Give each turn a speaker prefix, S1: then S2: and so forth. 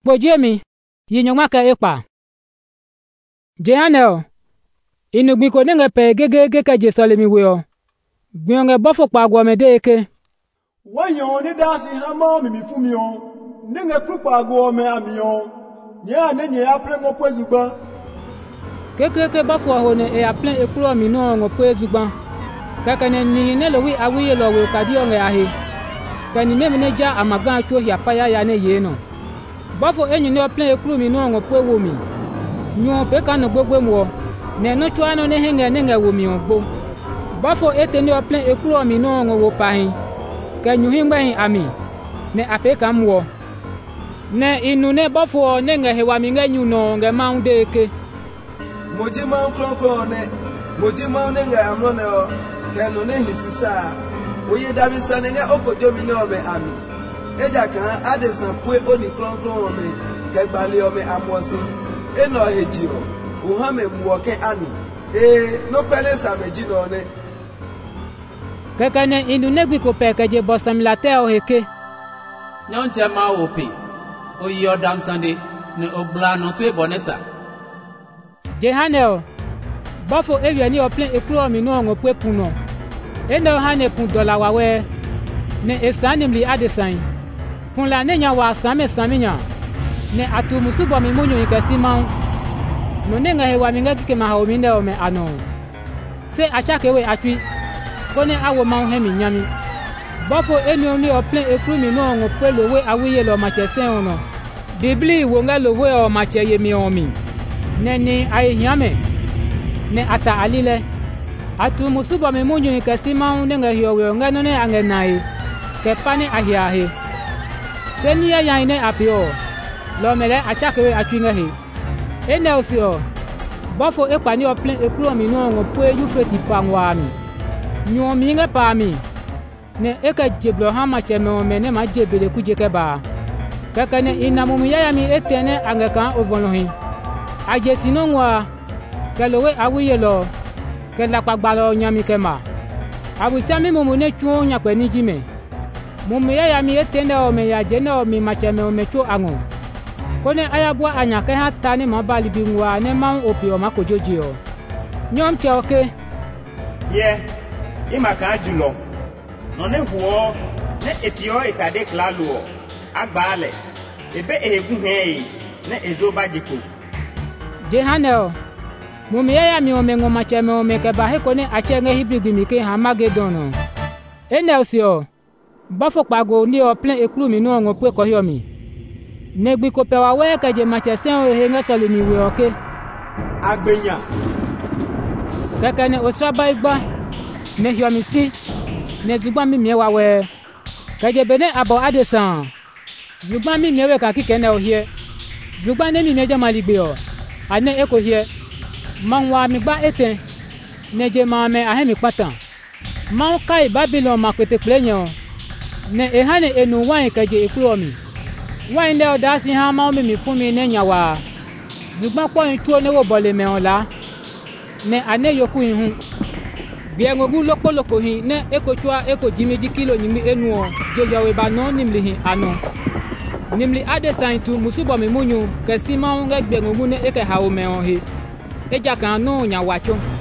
S1: Pojemi yinyongaka ekpa Jehanel inugbiko nenge pe gege ka Jerusalem weo gbionge bofo pa agwo medeke
S2: wanyo ne dasi hama mimi fumio nenge krupa agwo me amio nya ne nya aprengo pwezugba
S1: kekeke bofo hone e aplen ekuro mi no ngo pwezugba kakane ni ne lowi awiye lowe kadio nge ahi kani ne ja amagan cho hia paya ya ne ye no bofo enyu ne aplen ekuro mi no ngo pwewo mi nyo pe kan gbogbo mo ne no chwa no ne henge ne wo mi ogbo bofo ete ne aplen ekuro mi no ngo wo pahin kanyu hingba hin ami ne apeka mwo ne inu ne bofo ne nge hewa mi ngenyu no nge maunde ke
S3: moji ma kronkro ne nge amro ne o kenu ne hisisa oye davi sanenge okojo mi ne o me ami eja kan adesan pue oni kronkro me ke gbali o me amosi eno heji o uhame muoke ani no pele sameji no ne
S1: kakane indu negbi ko pekeje bosam late o heke
S4: nyonche ma opi o yodam sande ne ogla no tu ebonesa
S1: Jehanel bofo ewie ni o plan ekuro mi no ngo pepuno eno hane pun dola wawe ne esanimli adesan kun la nenya wa saminya ne atumusu bo mi munyo ikasiman no nenga hewa mi ngaki ma ha o mi nde o me ano se achakewe atwi kone awo ma he mi nyami bofo eni ni o plan ekuru mi no ngo pelo we awiye lo ma chesen ono dibli wo ngalo we o ma cheye mi o mi neni ai nyame ne ata alile atu musuba me munyu ni kasima nenga hiyo we ngano ne angenai ke pane ahiahe seni ya yaine apio lo mele achakewe atwinga he ene osio bofo ekpani o plan ekuru mi no ngo pue yufreti pangwa mi nyo mi nge pa mi ne eka jeblo hama cheme o mene ma jebele kujeke ba kakane inamu ya mi etene angaka ovolohin aje sinongwa kalowe awiyelo kela pagbalo nyami kema abusami mumu ne chuo nya kwani jime mumu ya mi etene o me ya jene o mi macheme o mecho ango kone ayabwa anya ke hatani mabali bingwa ne ma opi o makojoji o nyom che oke
S5: imaka julo no ne huo ne epio etade klalo agbale ebe egun he ne ezoba jiko
S1: Jehanel mumiya ya mi omengo macheme omeke ba he kone achenge hibrigi mi ke hamagedono enelsio bafo pago ni o plan ekuru mi no ngo pe ko hiomi negbi ko pe wa we ka je machesen o he ngasalo mi we oke
S2: agbenya
S1: kakane osraba igba ne hiomi si ne zugba mi miewa we ka je bene abo adesan zugba mi miewe ka kikene o hie zugba ne mi meje maligbe o ane eko hie manwa mi gba eten neje mame ahemi patan man kai Babylon makwete klenyo ne ehane enu wan kaje ekuro mi wan ne odasi ha ma mi fun mi ne nyawa zugba po ntuo ne wo bole me ola ne ane yoku ihun biengogu lopoloko hin ne ekochwa eko jimeji kilo nyimi enu o jejawe ba no nimli hin ano nimli adesan tu musubo mi munyu kasima ngegbengogu ne eke hawo me o he eja kan no nyawacho